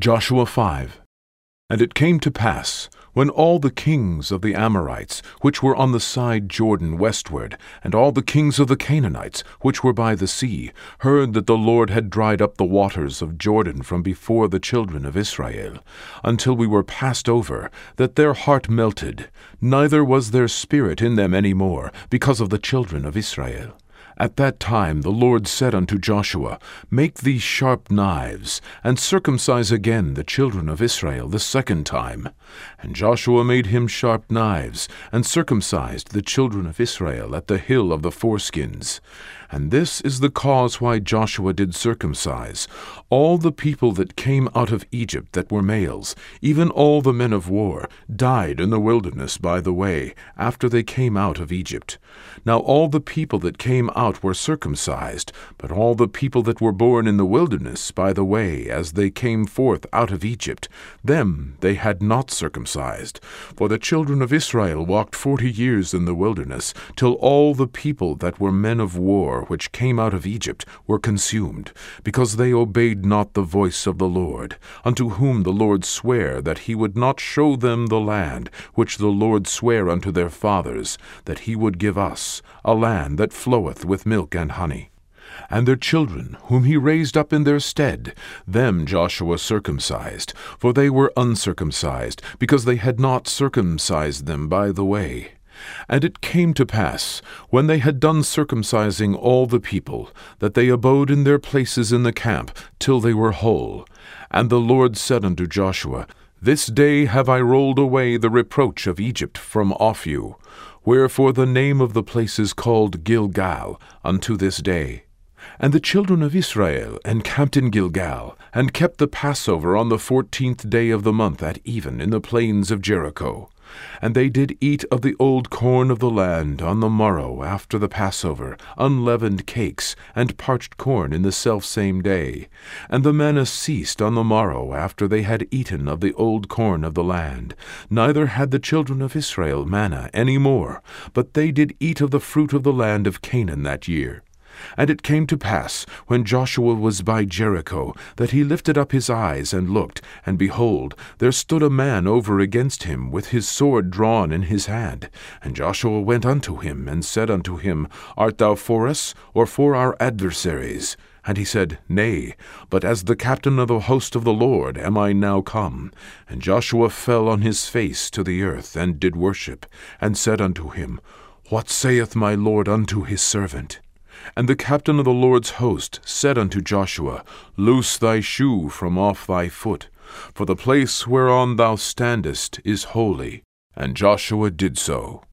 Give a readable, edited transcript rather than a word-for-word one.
Joshua 5. And it came to pass, when all the kings of the Amorites, which were on the side Jordan westward, and all the kings of the Canaanites, which were by the sea, heard that the Lord had dried up the waters of Jordan from before the children of Israel, until we were passed over, that their heart melted, neither was there spirit in them any more, because of the children of Israel. At that time the Lord said unto Joshua, Make thee sharp knives, and circumcise again the children of Israel the second time. And Joshua made him sharp knives, and circumcised the children of Israel at the hill of the foreskins. And this is the cause why Joshua did circumcise all the people that came out of Egypt that were males, even all the men of war, died in the wilderness by the way, after they came out of Egypt. Now all the people that came out were circumcised, but all the people that were born in the wilderness by the way, as they came forth out of Egypt, them they had not circumcised. For the children of Israel walked 40 years in the wilderness, till all the people that were men of war which came out of Egypt were consumed, because they obeyed not the voice of the Lord, unto whom the Lord sware that he would not show them the land which the Lord sware unto their fathers, that he would give us, a land that floweth with milk and honey. And their children, whom he raised up in their stead, them Joshua circumcised, for they were uncircumcised, because they had not circumcised them by the way. And it came to pass, when they had done circumcising all the people, that they abode in their places in the camp, till they were whole. And the Lord said unto Joshua, This day have I rolled away the reproach of Egypt from off you. Wherefore the name of the place is called Gilgal unto this day. And the children of Israel encamped in Gilgal, and kept the Passover on the 14th day of the month at even in the plains of Jericho. And they did eat of the old corn of the land on the morrow after the Passover, unleavened cakes, and parched corn in the selfsame day. And the manna ceased on the morrow after they had eaten of the old corn of the land. Neither had the children of Israel manna any more, but they did eat of the fruit of the land of Canaan that year. And it came to pass, when Joshua was by Jericho, that he lifted up his eyes and looked, and behold, there stood a man over against him with his sword drawn in his hand. And Joshua went unto him, and said unto him, Art thou for us, or for our adversaries? And he said, Nay, but as the captain of the host of the Lord am I now come. And Joshua fell on his face to the earth, and did worship, and said unto him, What saith my Lord unto his servant? And the captain of the Lord's host said unto Joshua, Loose thy shoe from off thy foot, for the place whereon thou standest is holy. And Joshua did so.